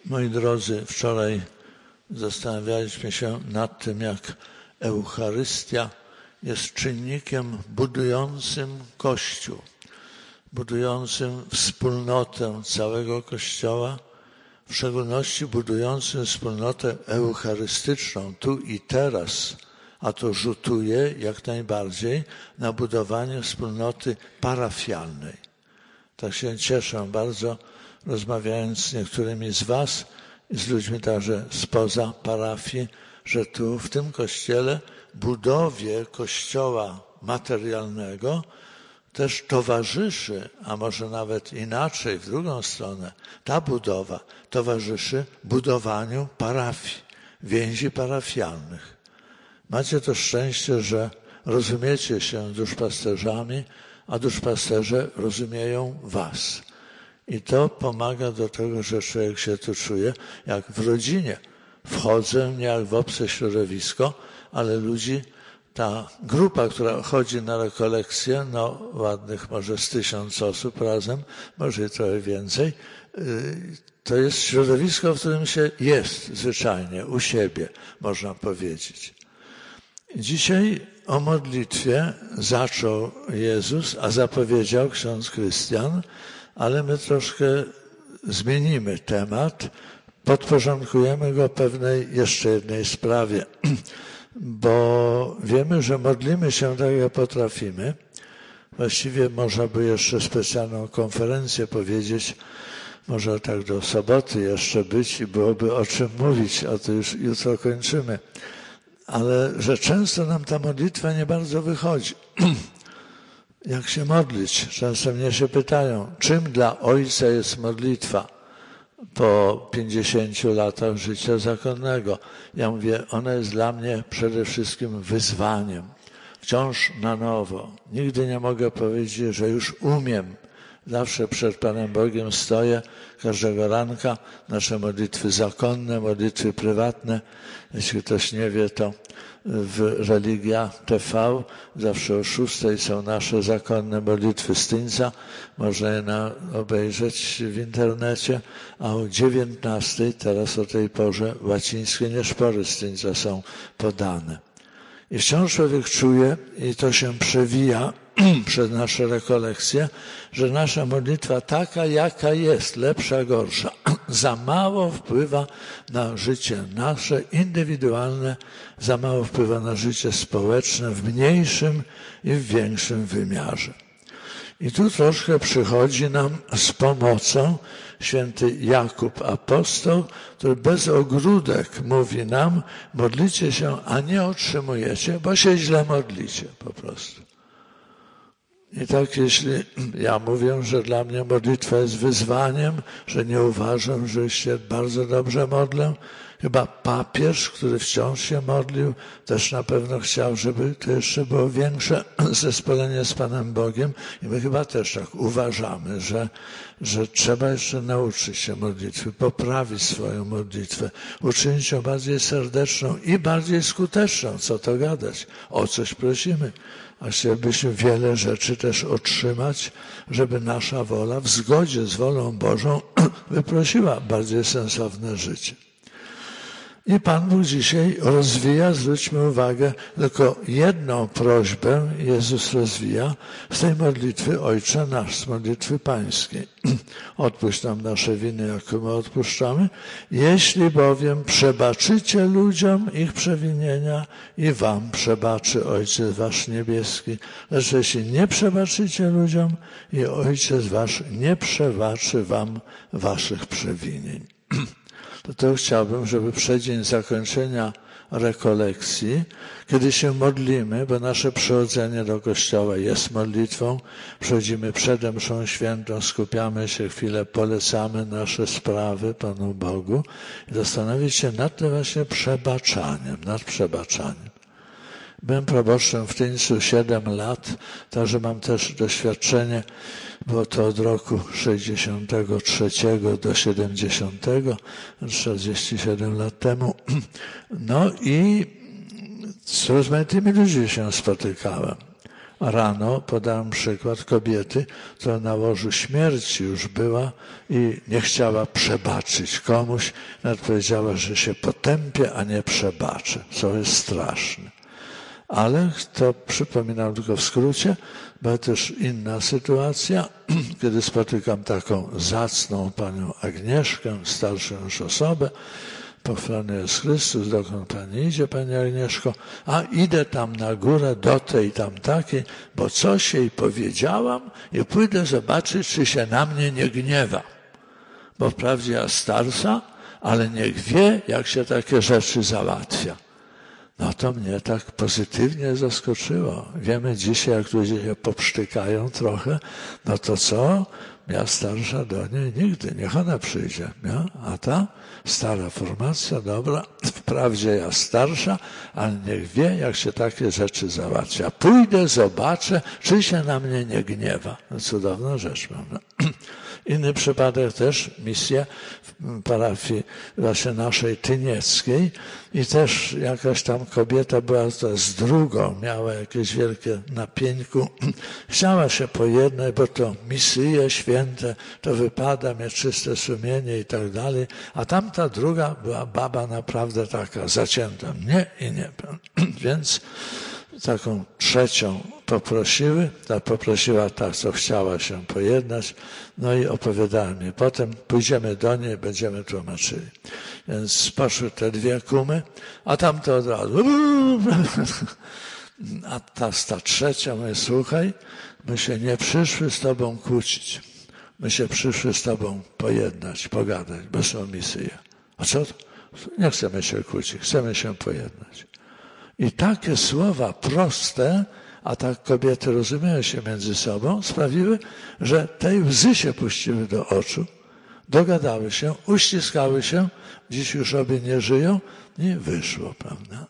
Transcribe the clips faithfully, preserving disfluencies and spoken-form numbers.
Moi drodzy, wczoraj zastanawialiśmy się nad tym, jak Eucharystia jest czynnikiem budującym Kościół, budującym wspólnotę całego Kościoła, w szczególności budującym wspólnotę eucharystyczną tu i teraz, a to rzutuje jak najbardziej na budowanie wspólnoty parafialnej. Tak się cieszę bardzo, rozmawiając z niektórymi z was i z ludźmi także spoza parafii, że tu w tym kościele budowie kościoła materialnego też towarzyszy, a może nawet inaczej, w drugą stronę, ta budowa towarzyszy budowaniu parafii, więzi parafialnych. Macie to szczęście, że rozumiecie się duszpasterzami, a duszpasterze rozumieją was. I to pomaga do tego, że człowiek się tu czuje jak w rodzinie. Wchodzę nie jak w obce środowisko, ale ludzi, ta grupa, która chodzi na rekolekcję, no ładnych może z tysiąc osób razem, może i trochę więcej, to jest środowisko, w którym się jest zwyczajnie, u siebie, można powiedzieć. Dzisiaj o modlitwie zaczął Jezus, a zapowiedział ksiądz Krystian, ale my troszkę zmienimy temat, podporządkujemy go pewnej jeszcze jednej sprawie, bo wiemy, że modlimy się tak, jak potrafimy. Właściwie można by jeszcze specjalną konferencję powiedzieć, może tak do soboty jeszcze być i byłoby o czym mówić, a to już jutro kończymy. Ale że często nam ta modlitwa nie bardzo wychodzi. Jak się modlić? Często mnie się pytają, czym dla Ojca jest modlitwa po pięćdziesięciu latach życia zakonnego? Ja mówię, ona jest dla mnie przede wszystkim wyzwaniem. Wciąż na nowo. Nigdy nie mogę powiedzieć, że już umiem. Zawsze przed Panem Bogiem stoję każdego ranka. Nasze modlitwy zakonne, modlitwy prywatne. Jeśli ktoś nie wie, to w Religia T V zawsze o szóstej są nasze zakonne modlitwy Styńca. Można je na, obejrzeć w internecie. A o dziewiętnastej, teraz o tej porze, łacińskie nieszpory Styńca są podane. I wciąż człowiek czuje, i to się przewija przez nasze rekolekcje, że nasza modlitwa taka, jaka jest, lepsza, gorsza, za mało wpływa na życie nasze indywidualne, za mało wpływa na życie społeczne w mniejszym i w większym wymiarze. I tu troszkę przychodzi nam z pomocą święty Jakub Apostoł, który bez ogródek mówi nam, modlicie się, a nie otrzymujecie, bo się źle modlicie po prostu. I tak jeśli ja mówię, że dla mnie modlitwa jest wyzwaniem, że nie uważam, że się bardzo dobrze modlę, chyba papież, który wciąż się modlił, też na pewno chciał, żeby to jeszcze było większe zespolenie z Panem Bogiem. I my chyba też tak uważamy, że, że trzeba jeszcze nauczyć się modlitwy, poprawić swoją modlitwę, uczynić ją bardziej serdeczną i bardziej skuteczną. Co to gadać? O coś prosimy. A chcielibyśmy wiele rzeczy też otrzymać, żeby nasza wola w zgodzie z wolą Bożą wyprosiła bardziej sensowne życie. I Pan Bóg dzisiaj rozwija, zwróćmy uwagę, tylko jedną prośbę Jezus rozwija z tej modlitwy Ojcze Nasz, z modlitwy pańskiej. Odpuść nam nasze winy, jak my odpuszczamy. Jeśli bowiem przebaczycie ludziom ich przewinienia i wam przebaczy Ojciec wasz niebieski. Lecz jeśli nie przebaczycie ludziom i Ojciec wasz nie przebaczy wam waszych przewinień. To, to chciałbym, żeby przeddzień zakończenia rekolekcji, kiedy się modlimy, bo nasze przychodzenie do Kościoła jest modlitwą, przychodzimy przed mszą świętą, skupiamy się chwilę, polecamy nasze sprawy Panu Bogu i zastanowić się nad tym właśnie przebaczaniem, nad przebaczaniem. Byłem proboszczem w Tyńcu siedem lat, także mam też doświadczenie, było to od roku sześćdziesiątego trzeciego do siedemdziesiątego, czterdzieści siedem lat temu. No i z rozmaitymi ludźmi się spotykałem. rano podałem przykład kobiety, która na łożu śmierci już była i nie chciała przebaczyć komuś. Nawet powiedziała, że się potępię, a nie przebaczę, co jest straszne. Ale to przypominam tylko w skrócie, była też inna sytuacja, kiedy spotykam taką zacną panią Agnieszkę, starszą już osobę. Pochwalony jest Chrystus, dokąd Pani idzie, Pani Agnieszko? A idę tam na górę do tej tam takiej, bo coś jej powiedziałam i pójdę zobaczyć, czy się na mnie nie gniewa. Bo wprawdzie ja starsza, ale niech wie, jak się takie rzeczy załatwia. No to mnie tak pozytywnie zaskoczyło. Wiemy dzisiaj, jak ludzie się popsztykają trochę, no to co? Ja starsza do niej nigdy, niech ona przyjdzie. Nie? A ta stara formacja, dobra, wprawdzie ja starsza, ale niech wie, jak się takie rzeczy załatwia. Pójdę, zobaczę, czy się na mnie nie gniewa. No, cudowna rzecz, prawda? Inny przypadek też, misja w parafii właśnie naszej tynieckiej i też jakaś tam kobieta była to z drugą, miała jakieś wielkie na pieńku, chciała się pojednać, bo to misyje święte, to wypada mieć czyste sumienie i tak dalej, a tamta druga była baba naprawdę taka zacięta, nie i nie, więc taką trzecią poprosiły, ta poprosiła ta, co chciała się pojednać, no i opowiadałem jej. Potem pójdziemy do niej, będziemy tłumaczyli. Więc poszły te dwie kumy, a tamto od razu. A ta, ta trzecia mówi, słuchaj, my się nie przyszły z tobą kłócić. My się przyszły z tobą pojednać, pogadać, bo są misyje. A co? Nie chcemy się kłócić, chcemy się pojednać. I takie słowa proste, a tak kobiety rozumieją się między sobą, sprawiły, że tej łzy się puściły do oczu, dogadały się, uściskały się, dziś już obie nie żyją i wyszło, prawda?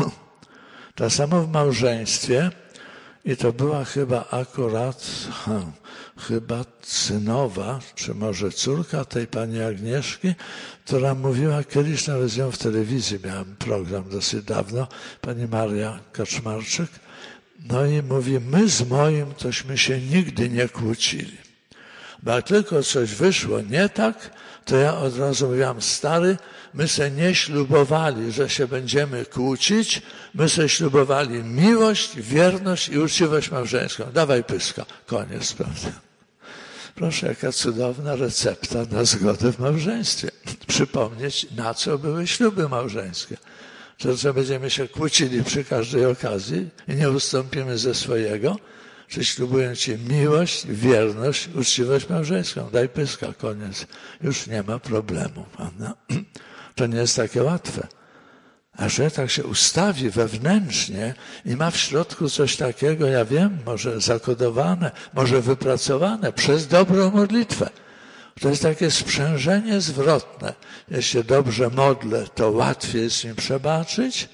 Tak samo w małżeństwie i to była chyba akurat, hmm, chyba synowa, czy może córka tej pani Agnieszki, która mówiła, kiedyś nawet z nią w telewizji miałem program dosyć dawno, pani Maria Kaczmarczyk, no i mówi, my z moim tośmy się nigdy nie kłócili. Bo jak tylko coś wyszło nie tak, to ja od razu mówiłam, stary, my se nie ślubowali, że się będziemy kłócić, my se ślubowali miłość, wierność i uczciwość małżeńską. Dawaj pyska, koniec, prawda? Proszę, jaka cudowna recepta na zgodę w małżeństwie. Przypomnieć, na co były śluby małżeńskie. Czy co będziemy się kłócili przy każdej okazji i nie ustąpimy ze swojego? Czy ślubuję ci miłość, wierność, uczciwość małżeńską? Daj pyska, koniec. Już nie ma problemu, prawda? To nie jest takie łatwe. A że tak się ustawi wewnętrznie i ma w środku coś takiego, ja wiem, może zakodowane, może wypracowane przez dobrą modlitwę. To jest takie sprzężenie zwrotne. Jeśli się dobrze modlę, to łatwiej jest mi przebaczyć,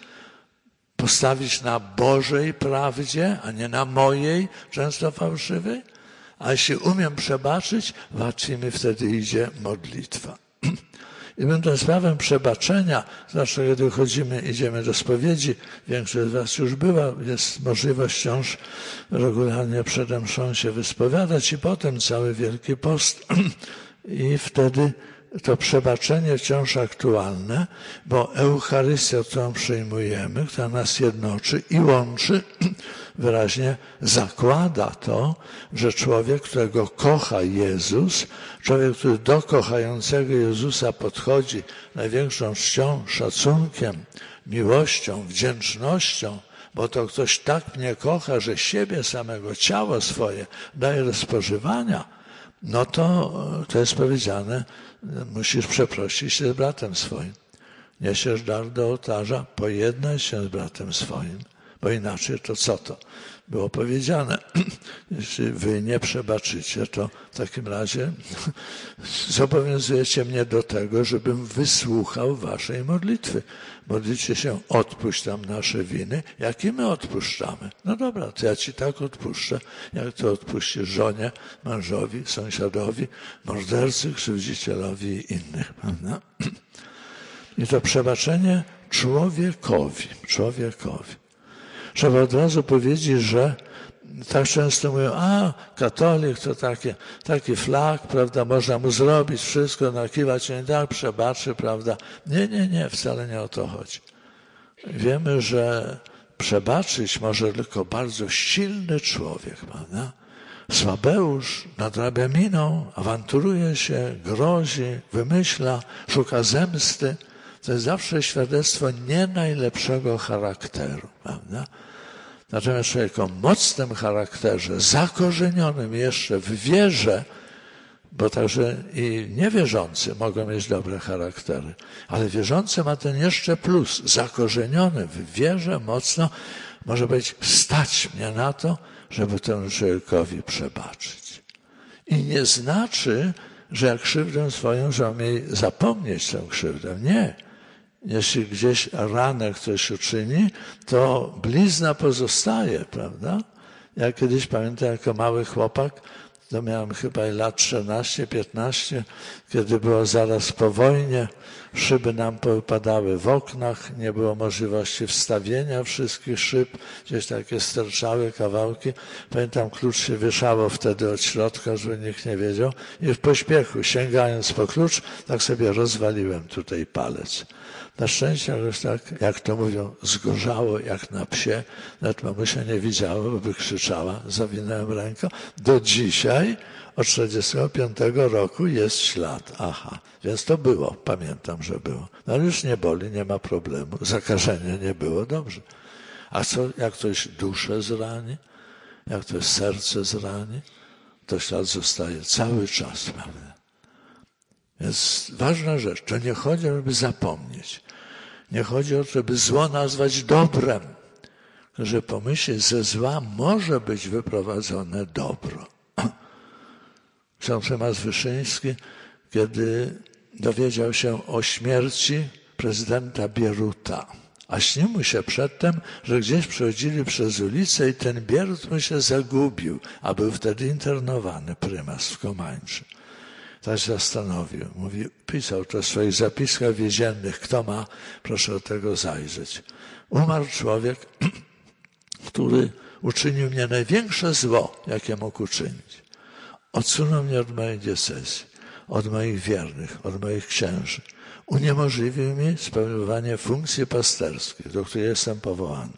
postawić na Bożej prawdzie, a nie na mojej, często fałszywej. A jeśli umiem przebaczyć, łatwiej mi wtedy idzie modlitwa. I będą sprawą przebaczenia, zwłaszcza kiedy chodzimy, idziemy do spowiedzi, większość z was już była, jest możliwość wciąż regularnie przed mszą się wyspowiadać i potem cały Wielki Post i wtedy to przebaczenie wciąż aktualne, bo Eucharystia, którą przyjmujemy, która nas jednoczy i łączy, wyraźnie zakłada to, że człowiek, którego kocha Jezus, człowiek, który do kochającego Jezusa podchodzi największą czcią, szacunkiem, miłością, wdzięcznością, bo to ktoś tak mnie kocha, że siebie samego, ciało swoje daje do spożywania, no to, to jest powiedziane, musisz przeprosić się z bratem swoim. Niesiesz dar do ołtarza, pojednaj się z bratem swoim, bo inaczej to co to? Było powiedziane, jeśli wy nie przebaczycie, to w takim razie zobowiązujecie mnie do tego, żebym wysłuchał waszej modlitwy. Modlicie się, odpuść nam nasze winy, jakie my odpuszczamy. No dobra, to ja ci tak odpuszczę, jak to odpuścisz żonie, mężowi, sąsiadowi, mordercy, krzywdzicielowi i innych. Prawda? I to przebaczenie człowiekowi, człowiekowi. Trzeba od razu powiedzieć, że tak często mówią, a katolik to takie, taki flag, prawda, można mu zrobić wszystko, nakiwać się, tak, przebaczy, prawda. Nie, nie, nie, wcale nie o to chodzi. Wiemy, że przebaczyć może tylko bardzo silny człowiek, prawda? Słabeusz nadrabia miną, awanturuje się, grozi, wymyśla, szuka zemsty. To jest zawsze świadectwo nie najlepszego charakteru, prawda? Natomiast człowiek o mocnym charakterze, zakorzenionym jeszcze w wierze, bo także i niewierzący mogą mieć dobre charaktery, ale wierzący ma ten jeszcze plus, zakorzeniony w wierze mocno, może być stać mnie na to, żeby temu człowiekowi przebaczyć. I nie znaczy, że jak krzywdę swoją, że mam jej zapomnieć tę krzywdę. Nie. Jeśli gdzieś ranę ktoś uczyni, to blizna pozostaje, prawda? Ja kiedyś pamiętam jako mały chłopak, to miałem chyba lat trzynaście, piętnaście, kiedy było zaraz po wojnie, szyby nam popadały w oknach, nie było możliwości wstawienia wszystkich szyb, gdzieś takie sterczały kawałki. Pamiętam, klucz się wieszało wtedy od środka, żeby nikt nie wiedział i w pośpiechu, sięgając po klucz, tak sobie rozwaliłem tutaj palec. Na szczęście, już tak, jak to mówią, zgorzało jak na psie. Nawet mamusia nie widziała, bo by krzyczała. Zawinąłem rękę. Do dzisiaj, od czterdziestego piątego roku jest ślad. Aha, więc to było. Pamiętam, że było. No ale już nie boli, nie ma problemu. Zakażenia nie było, dobrze. A co, jak ktoś duszę zrani? Jak ktoś serce zrani? To ślad zostaje cały czas, prawda? Więc ważna rzecz. To nie chodzi, żeby zapomnieć. Nie chodzi o to, żeby zło nazwać dobrem, że pomyśleć, ze zła może być wyprowadzone dobro. Ksiądz Tomasz Wyszyński, kiedy dowiedział się o śmierci prezydenta Bieruta, a śnił mu się przedtem, że gdzieś przechodzili przez ulicę i ten Bierut mu się zagubił, a był wtedy internowany prymas w Komańczy. Tak się zastanowił. Mówi, pisał to w swoich zapiskach więziennych. Kto ma, proszę do tego zajrzeć. Umarł człowiek, który uczynił mnie największe zło, jakie mógł uczynić. Odsunął mnie od mojej diecezji, od moich wiernych, od moich księży. Uniemożliwił mi spełnianie funkcji pasterskiej, do której jestem powołany.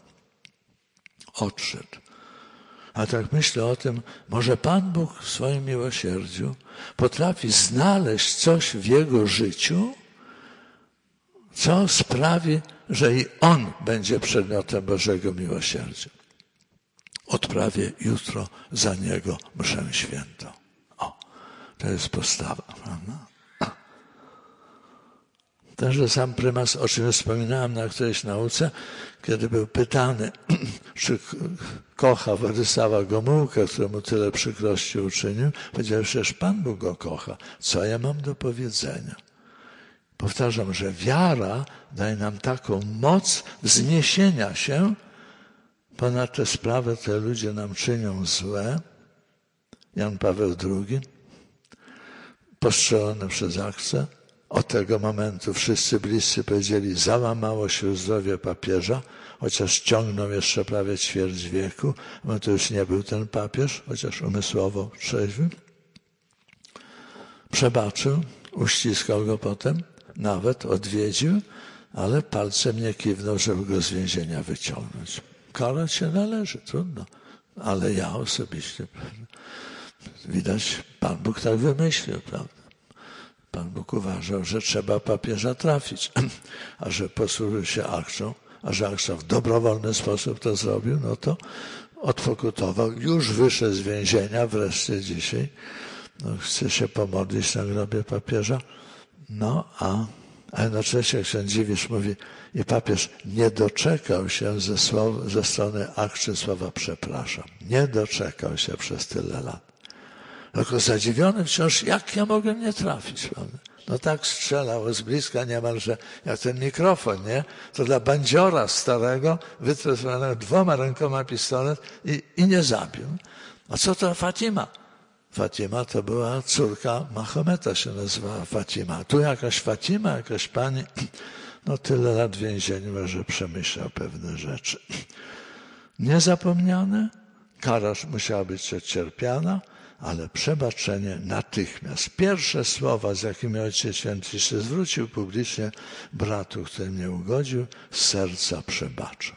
Odszedł. A tak myślę o tym, może Pan Bóg w swoim miłosierdziu potrafi znaleźć coś w jego życiu, co sprawi, że i on będzie przedmiotem Bożego miłosierdzia. Odprawię jutro za niego mszę świętą. O, to jest postawa, prawda? Także sam prymas, o czym wspominałem na którejś nauce, kiedy był pytany, czy kocha Władysława Gomułkę, któremu tyle przykrości uczynił, powiedział, że przecież Pan Bóg go kocha. Co ja mam do powiedzenia? Powtarzam, że wiara daje nam taką moc wzniesienia się ponad te sprawy, które ludzie nam czynią złe. Jan Paweł drugi, postrzelony przez akcję. Od tego momentu wszyscy bliscy powiedzieli, załamało się zdrowie papieża, chociaż ciągnął jeszcze prawie ćwierć wieku, bo to już nie był ten papież, chociaż umysłowo trzeźwy. Przebaczył, uściskał go potem, nawet odwiedził, ale palcem nie kiwnął, żeby go z więzienia wyciągnąć. Karać się należy, trudno, ale ja osobiście, prawda? Widać, Pan Bóg tak wymyślił, prawda? Pan Bóg uważał, że trzeba papieża trafić, a że posłużył się akcją, a że akcja w dobrowolny sposób to zrobił, no to odpokutował, już wyszedł z więzienia, wreszcie dzisiaj no, chce się pomodlić na grobie papieża, no a, a jednocześnie ksiądz Dziwisz mówi, i papież nie doczekał się ze, słow, ze strony akcji słowa przepraszam, nie doczekał się przez tyle lat. Tylko zadziwiony wciąż, jak ja mogę nie trafić, prawda? No tak strzelał z bliska niemalże, jak ten mikrofon, nie? To dla bandziora starego wytresowanego dwoma rękoma pistolet i, i nie zabił. A co to Fatima? Fatima to była córka Mahometa, się nazywała Fatima. Tu jakaś Fatima, jakaś pani, no tyle lat w więzieniu, że przemyślał pewne rzeczy. Niezapomniane, Kara musiała być odcierpiana, ale przebaczenie natychmiast. Pierwsze słowa, z jakimi Ojciec Święty się zwrócił publicznie: bratu, który mnie ugodził, z serca przebaczam.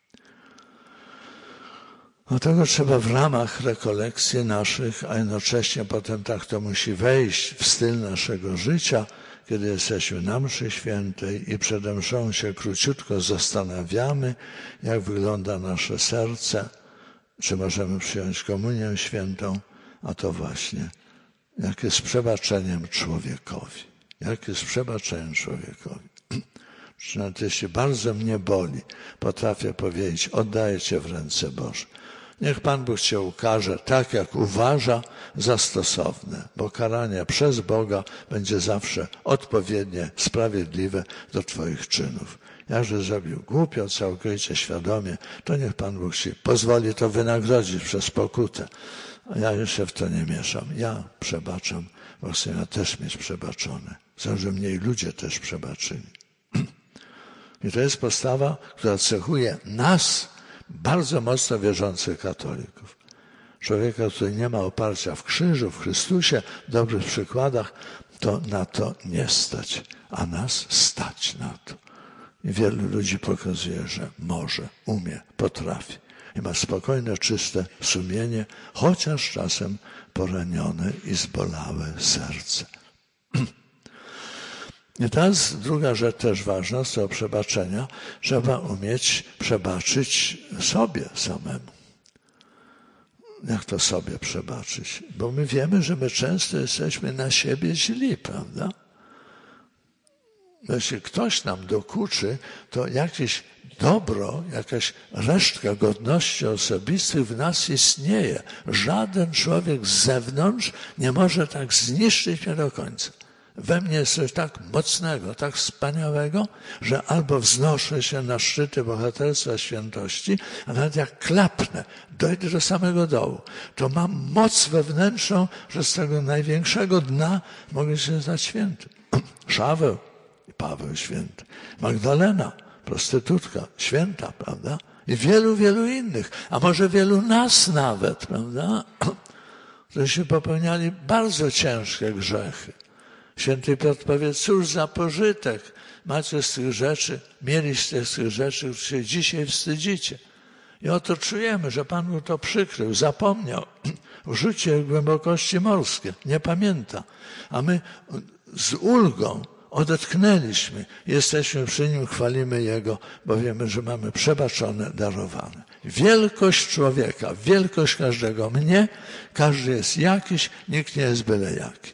Dlatego trzeba w ramach rekolekcji naszych, a jednocześnie potem tak to musi wejść w styl naszego życia, kiedy jesteśmy na mszy świętej i przed mszą się króciutko zastanawiamy, jak wygląda nasze serce, czy możemy przyjąć komunię świętą, a to właśnie, jak jest przebaczeniem człowiekowi. Jak jest przebaczeniem człowiekowi. Czy nawet jeśli bardzo mnie boli, potrafię powiedzieć: oddaję Cię w ręce Boże. Niech Pan Bóg Cię ukarze tak, jak uważa za stosowne, bo karanie przez Boga będzie zawsze odpowiednie, sprawiedliwe do Twoich czynów. Jakże zrobił głupio, całkowicie świadomie, to niech Pan Bóg Ci pozwoli to wynagrodzić przez pokutę. A ja już się w to nie mieszam. Ja przebaczam, bo chcę ja też mieć przebaczone. Chcę, żeby mnie i ludzie też przebaczyli. I to jest postawa, która cechuje nas, bardzo mocno wierzących katolików. Człowieka, który nie ma oparcia w krzyżu, w Chrystusie, w dobrych przykładach, to na to nie stać, a nas stać na to. I wielu ludzi pokazuje, że może, umie, potrafi. I ma spokojne, czyste sumienie, chociaż czasem poranione i zbolałe serce. I teraz druga rzecz też ważna z tego przebaczenia. Trzeba umieć przebaczyć sobie samemu. Jak to sobie przebaczyć? Bo my wiemy, że my często jesteśmy na siebie źli, prawda? Jeśli ktoś nam dokuczy, to jakieś dobro, jakaś resztka godności osobistych w nas istnieje. Żaden człowiek z zewnątrz nie może tak zniszczyć mnie do końca. We mnie jest coś tak mocnego, tak wspaniałego, że albo wznoszę się na szczyty bohaterstwa świętości, a nawet jak klapnę, dojdę do samego dołu, to mam moc wewnętrzną, że z tego największego dna mogę się stać świętym. Szaweł i Paweł święty, Magdalena, prostytutka, święta, prawda? I wielu, wielu innych, a może wielu nas nawet, prawda? Którzy popełniali bardzo ciężkie grzechy. Święty Piotr powie: cóż za pożytek macie z tych rzeczy, mieliście z tych rzeczy, które się dzisiaj wstydzicie. I oto czujemy, że Pan mu to przykrył, zapomniał, wrzucił w głębokości morskie, nie pamięta. A my z ulgą odetchnęliśmy, jesteśmy przy Nim, chwalimy Jego, bo wiemy, że mamy przebaczone, darowane. Wielkość człowieka, wielkość każdego mnie, każdy jest jakiś, nikt nie jest byle jaki.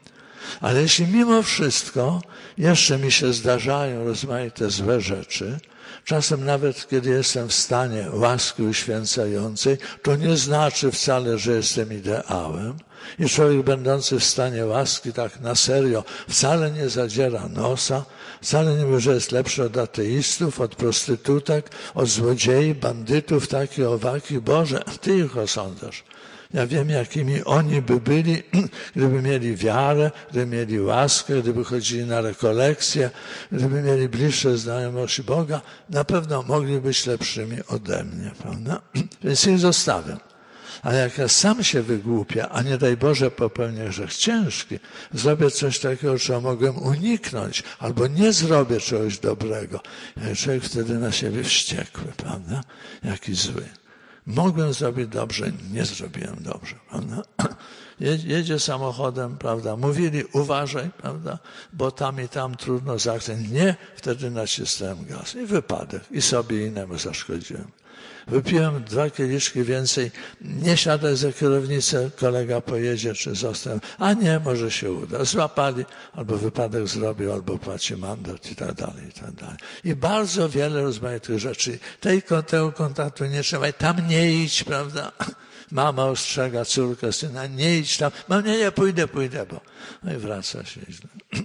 Ale jeśli mimo wszystko jeszcze mi się zdarzają rozmaite złe rzeczy, czasem nawet kiedy jestem w stanie łaski uświęcającej, to nie znaczy wcale, że jestem ideałem. I człowiek będący w stanie łaski tak na serio wcale nie zadziera nosa, wcale nie mówi, że jest lepszy od ateistów, od prostytutek, od złodziei, bandytów, takich, owakich. Boże, Ty ich osądzasz. Ja wiem, jakimi oni by byli, gdyby mieli wiarę, gdyby mieli łaskę, gdyby chodzili na rekolekcje, gdyby mieli bliższe znajomości Boga, na pewno mogli być lepszymi ode mnie, prawda? Więc ich zostawiam. Ale jak ja sam się wygłupię, a nie daj Boże popełnię grzech ciężki, zrobię coś takiego, czego mogłem uniknąć, albo nie zrobię czegoś dobrego. Człowiek wtedy na siebie wściekły, prawda? Jaki zły. Mogłem zrobić dobrze, nie zrobiłem dobrze, prawda? Jedzie samochodem, prawda? Mówili, uważaj, prawda? Bo tam i tam trudno zakręcić. Nie, wtedy nacisnąłem gaz. I wypadek. I sobie innemu zaszkodziłem. Wypiłem dwa kieliszki więcej, nie siadaj za kierownicę, kolega pojedzie, czy został. A nie, może się uda. Złapali, albo wypadek zrobił, albo płaci mandat i tak dalej, i tak dalej. I bardzo wiele rozmaitych rzeczy. Tej, tego kontaktu nie trzeba, tam nie idź, prawda? Mama ostrzega córkę, syna, nie idź tam. Mam, nie, nie, pójdę, pójdę, bo... No i wraca się źle.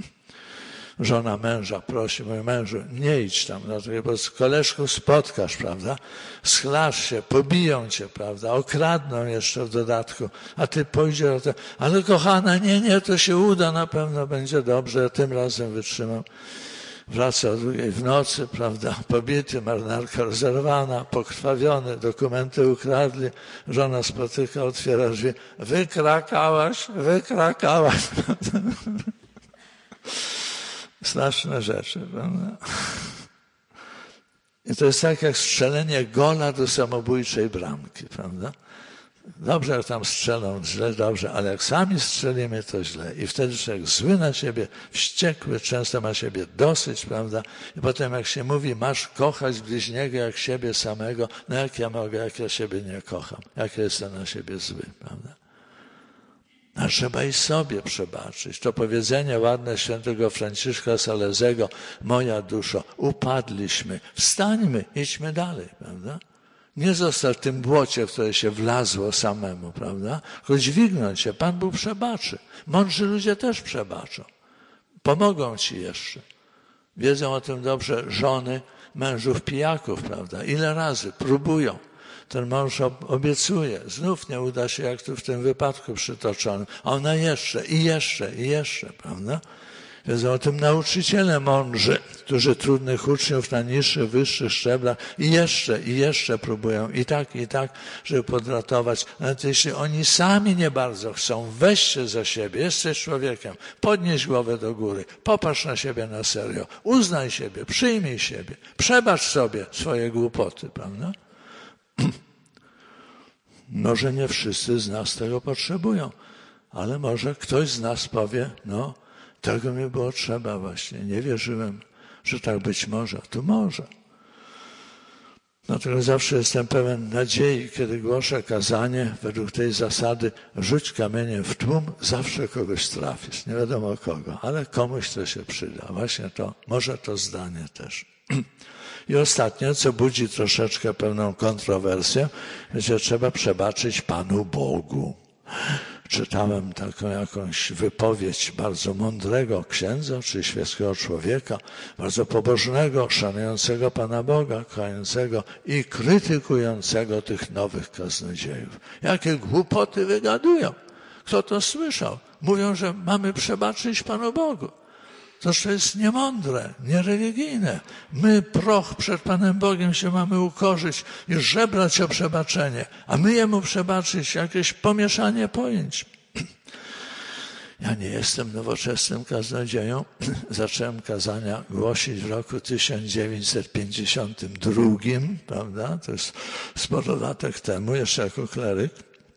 Żona męża prosi, mój mężu, nie idź tam, bo z koleżką spotkasz, prawda? Schlasz się, pobiją cię, prawda? Okradną jeszcze w dodatku, a ty pójdziesz, ale kochana, nie, nie, to się uda, na pewno będzie dobrze, ja tym razem wytrzymam. wraca o drugiej w nocy, prawda, pobity, marynarka rozerwana, pokrwawiony, dokumenty ukradli, żona spotyka, otwiera drzwi, wykrakałaś, wykrakałaś. Straszne rzeczy, prawda? I to jest tak jak strzelenie gola do samobójczej bramki, prawda? Dobrze, jak tam strzelą, źle, dobrze, ale jak sami strzelimy, to źle. I wtedy człowiek zły na siebie, wściekły, często ma siebie dosyć, prawda? I potem jak się mówi, masz kochać bliźniego jak siebie samego, no jak ja mogę, jak ja siebie nie kocham, jak ja jestem na siebie zły, prawda? A trzeba i sobie przebaczyć. To powiedzenie ładne świętego Franciszka Salezego, moja duszo, upadliśmy, wstańmy, idźmy dalej, prawda? Nie zostać w tym błocie, w które się wlazło samemu, prawda? Tylko dźwignąć się. Pan Bóg przebaczy. Mądrzy ludzie też przebaczą. Pomogą ci jeszcze. Wiedzą o tym dobrze żony mężów pijaków, prawda? Ile razy próbują. Ten mąż obiecuje. Znów nie uda się, jak tu w tym wypadku przytoczonym. A ona jeszcze i jeszcze i jeszcze, prawda? Wiedzą o tym nauczyciele mądrzy, którzy trudnych uczniów na niższych, wyższych szczeblach i jeszcze, i jeszcze próbują i tak, i tak, żeby podratować. Nawet jeśli oni sami nie bardzo chcą, weź się za siebie, jesteś człowiekiem, podnieś głowę do góry, popatrz na siebie na serio, uznaj siebie, przyjmij siebie, przebacz sobie swoje głupoty, prawda? Może nie wszyscy z nas tego potrzebują, ale może ktoś z nas powie, no, tego mi było trzeba właśnie. Nie wierzyłem, że tak być może. Tu może. Dlatego zawsze jestem pełen nadziei, kiedy głoszę kazanie według tej zasady rzuć kamieniem w tłum, zawsze kogoś trafisz. Nie wiadomo kogo, ale komuś to się przyda. Właśnie to, może to zdanie też. I ostatnie, co budzi troszeczkę pewną kontrowersję, że trzeba przebaczyć Panu Bogu. Czytałem taką jakąś wypowiedź bardzo mądrego księdza, czy świeckiego człowieka, bardzo pobożnego, szanującego Pana Boga, kochającego i krytykującego tych nowych kaznodziejów. Jakie głupoty wygadują. Kto to słyszał? Mówią, że mamy przebaczyć Panu Bogu. To jest niemądre, niereligijne. My proch przed Panem Bogiem się mamy ukorzyć i żebrać o przebaczenie, a my Jemu przebaczyć jakieś pomieszanie pojęć. Ja nie jestem nowoczesnym kaznodzieją. Zacząłem kazania głosić w roku tysiąc dziewięćset pięćdziesiątym drugim, prawda? To jest sporo latek temu, jeszcze jako kleryk.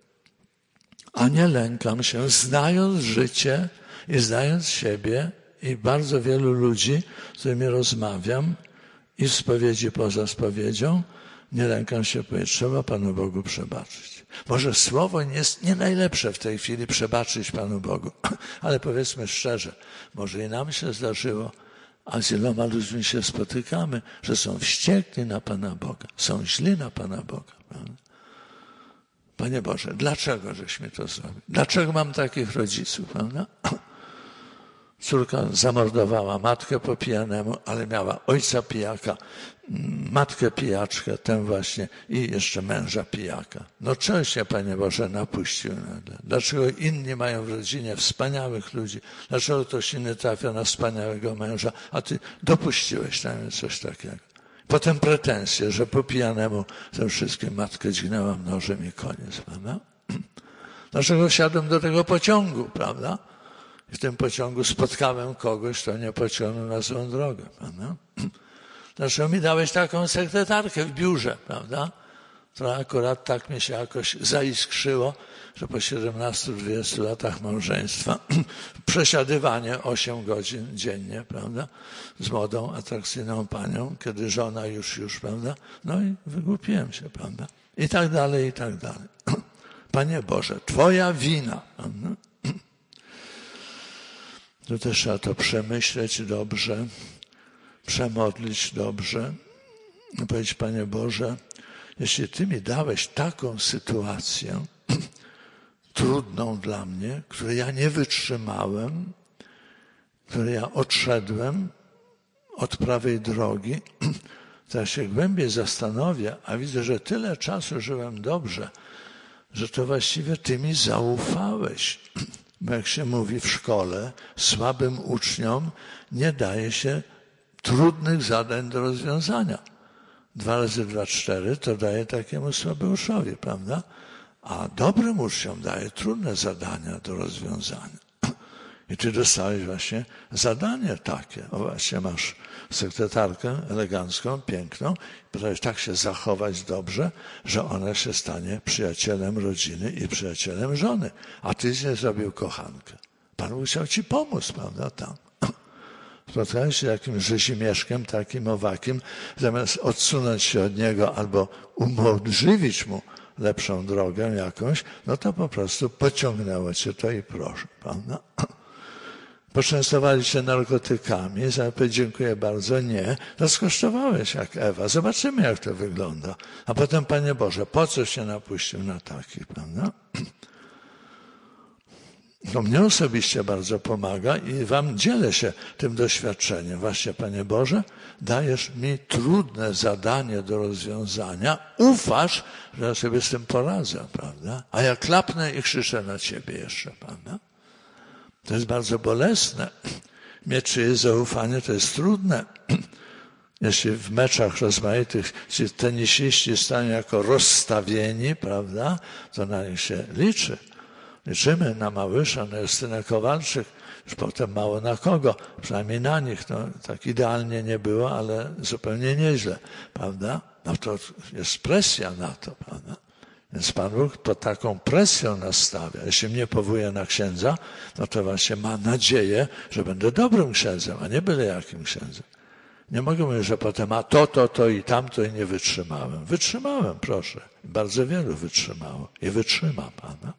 A nie lękam się, znając życie i znając siebie, i bardzo wielu ludzi, z którymi rozmawiam i w spowiedzi poza spowiedzią, nie lękam się powiedzieć, trzeba Panu Bogu przebaczyć. Może słowo nie jest nie najlepsze w tej chwili przebaczyć Panu Bogu, ale powiedzmy szczerze, może i nam się zdarzyło, a z iloma ludźmi się spotykamy, że są wściekli na Pana Boga, są źli na Pana Boga. Prawda? Panie Boże, dlaczego żeśmy to zrobili? Dlaczego mam takich rodziców? Prawda? Córka zamordowała matkę po pijanemu, ale miała ojca pijaka, matkę pijaczkę, tę właśnie i jeszcze męża pijaka. No czego się, Panie Boże, napuścił nagle? Dlaczego inni mają w rodzinie wspaniałych ludzi? Dlaczego ktoś inny trafia na wspaniałego męża, a ty dopuściłeś tam coś takiego? Potem pretensje, że po pijanemu tym wszystkim matkę dźgnęłam nożem i koniec, prawda? Dlaczego wsiadłem do tego pociągu, prawda? I w tym pociągu spotkałem kogoś, kto mnie pociągnął na złą drogę, prawda? Dlaczego mi dałeś taką sekretarkę w biurze, prawda? To akurat tak mi się jakoś zaiskrzyło, że po siedemnastu dwudziestu latach małżeństwa przesiadywanie osiem godzin dziennie, prawda? Z młodą, atrakcyjną panią, kiedy żona już, już, prawda? No i wygłupiłem się, prawda? I tak dalej, i tak dalej. Panie Boże, Twoja wina, prawda? To też trzeba to przemyśleć dobrze, przemodlić dobrze i powiedzieć, Panie Boże, jeśli Ty mi dałeś taką sytuację trudną dla mnie, której ja nie wytrzymałem, której ja odszedłem od prawej drogi, to ja się głębiej zastanowię, a widzę, że tyle czasu żyłem dobrze, że to właściwie Ty mi zaufałeś. Bo jak się mówi w szkole, słabym uczniom nie daje się trudnych zadań do rozwiązania. Dwa razy dwa, cztery to daje takiemu słabeuszowi, prawda? A dobrym uczniom daje trudne zadania do rozwiązania. I ty dostałeś właśnie zadanie takie. O właśnie, masz sekretarkę elegancką, piękną, potrafisz tak się zachować dobrze, że ona się stanie przyjacielem rodziny i przyjacielem żony. A ty z niej zrobił kochankę. Pan Bóg chciał ci pomóc, prawda, tam. Spotkałeś się jakimś rzezimieszkiem, takim owakim, zamiast odsunąć się od niego albo umożliwić mu lepszą drogę jakąś, no to po prostu pociągnęło cię to i proszę, prawda? Poczęstowali się narkotykami, zapytał, dziękuję bardzo, nie, to skosztowałeś jak Ewa, zobaczymy jak to wygląda. A potem, Panie Boże, po co się napuścił na taki, prawda? To mnie osobiście bardzo pomaga i wam dzielę się tym doświadczeniem. Właśnie, Panie Boże, dajesz mi trudne zadanie do rozwiązania, ufasz, że ja sobie z tym poradzę, prawda? A ja klapnę i krzyczę na ciebie jeszcze, prawda? To jest bardzo bolesne. Mieć czyjeś zaufanie to jest trudne. Jeśli w meczach rozmaitych ci tenisiści stają jako rozstawieni, prawda, to na nich się liczy. Liczymy na Małysza, na Justynę Kowalczyk, już potem mało na kogo, przynajmniej na nich. No, tak idealnie nie było, ale zupełnie nieźle, prawda? No to jest presja na to, prawda? Więc Pan Bóg pod taką presją nas stawia. Jeśli mnie powołuje na księdza, no to właśnie ma nadzieję, że będę dobrym księdzem, a nie byle jakim księdzem. Nie mogę mówić, że potem a to, to, to i tamto i nie wytrzymałem. Wytrzymałem, proszę. Bardzo wielu wytrzymało i wytrzyma Pana.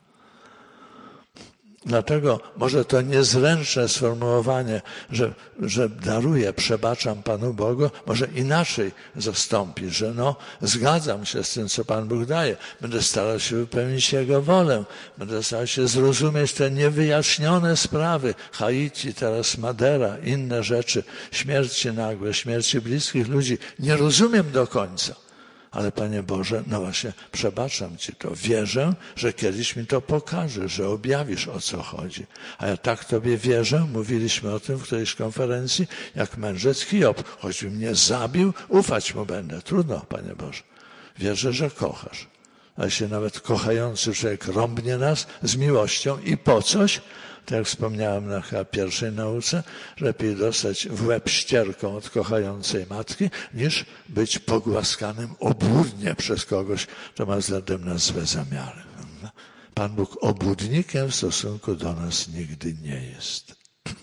Dlatego może to niezręczne sformułowanie, że, że daruję, przebaczam Panu Bogu, może inaczej zastąpi, że no, zgadzam się z tym, co Pan Bóg daje. Będę starał się wypełnić Jego wolę. Będę starał się zrozumieć te niewyjaśnione sprawy. Haiti, teraz Madera, inne rzeczy, śmierci nagłe, śmierci bliskich ludzi. Nie rozumiem do końca. Ale Panie Boże, no właśnie, przebaczam Ci to. Wierzę, że kiedyś mi to pokażesz, że objawisz, o co chodzi. A ja tak Tobie wierzę, mówiliśmy o tym w którejś konferencji, jak mędrzec Hiob. Choćby mnie zabił, ufać Mu będę. Trudno, Panie Boże. Wierzę, że kochasz. A jeśli nawet kochający człowiek rąbnie nas z miłością i po coś, tak jak wspomniałem na chyba pierwszej nauce, lepiej dostać w łeb ścierką od kochającej matki, niż być pogłaskanym obłudnie przez kogoś, kto ma względem nas złe zamiary. Pan Bóg obłudnikiem w stosunku do nas nigdy nie jest.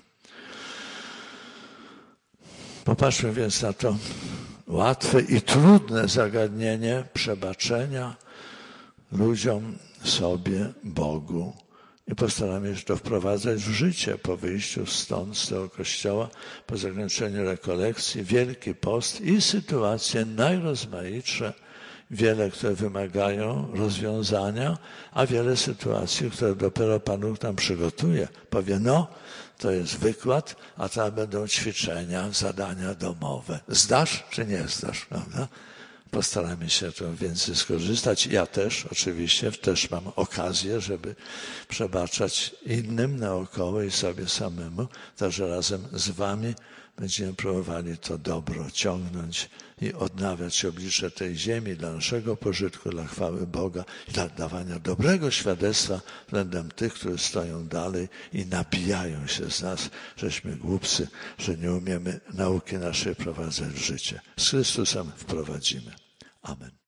Popatrzmy więc na to łatwe i trudne zagadnienie przebaczenia ludziom, sobie, Bogu. I postaramy się to wprowadzać w życie po wyjściu stąd, z tego kościoła, po zakończeniu rekolekcji, Wielki Post i sytuacje najrozmaitsze, wiele, które wymagają rozwiązania, a wiele sytuacji, które dopiero Pan Bóg nam przygotuje. Powie, no, to jest wykład, a tam będą ćwiczenia, zadania domowe. Zdasz czy nie zdasz, prawda? Postaramy się to więcej skorzystać. Ja też, oczywiście, też mam okazję, żeby przebaczać innym naokoło i sobie samemu. Także razem z wami będziemy próbowali to dobro ciągnąć i odnawiać oblicze tej ziemi dla naszego pożytku, dla chwały Boga i dla dawania dobrego świadectwa względem tych, którzy stoją dalej i nabijają się z nas, żeśmy głupcy, że nie umiemy nauki naszej prowadzać w życie. Z Chrystusem wprowadzimy. Amen.